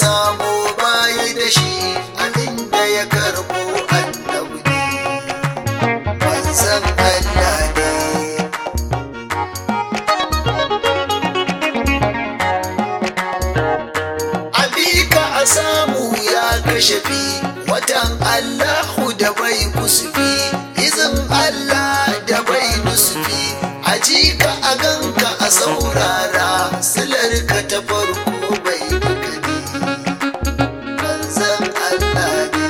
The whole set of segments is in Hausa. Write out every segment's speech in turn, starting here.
samu bayi da shi abinda ya karbo annabi ne manzon Allah ne. Abika a samu ya kashe fi watan Allahu da bai kusufi izin Allah da bai nusufi ajika a ganka a saurara silarka ta farko bai duka ne manzon Allah ne.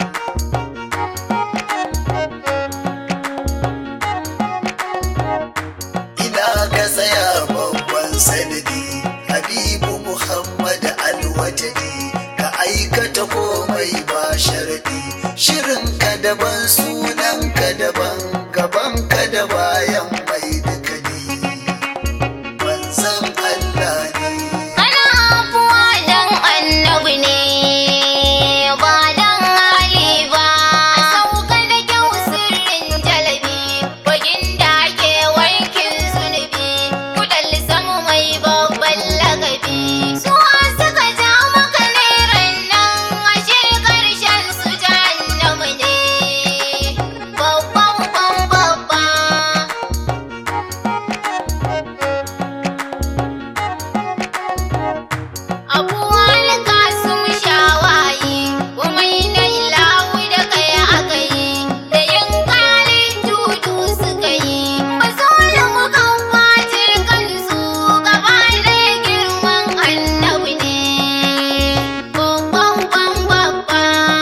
Ina ka tsaya babban sanadi Habibu Muhammad Alwatani ka aikata komai ba sharadi shirinka daban sunanka daban gabanka da bayan mai duka ne manzon Allah ne. Ana afuwa dan annabi ne ba dan hali ba sauka da kyau sirrin jalabi bagin da ake wankin zunubi kudal samu mai babban lagabi su suka ja maka neran nan ashe karshen su jahannamu ne babban babba. Abuwan kasum shawayi komai na ilawu da kai aka yi da yin kalin tutu suka yi ba so da mukan fatir kansu gaba da girman annabi ne babban babba.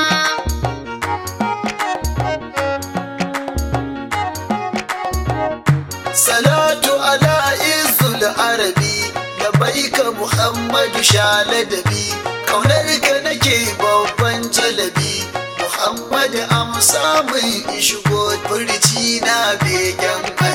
Salatu ala izul arabi da baika Muhammadu shaladabi kaunarka nake babban jalabi Muhammadu amsa mai shigo furci na begen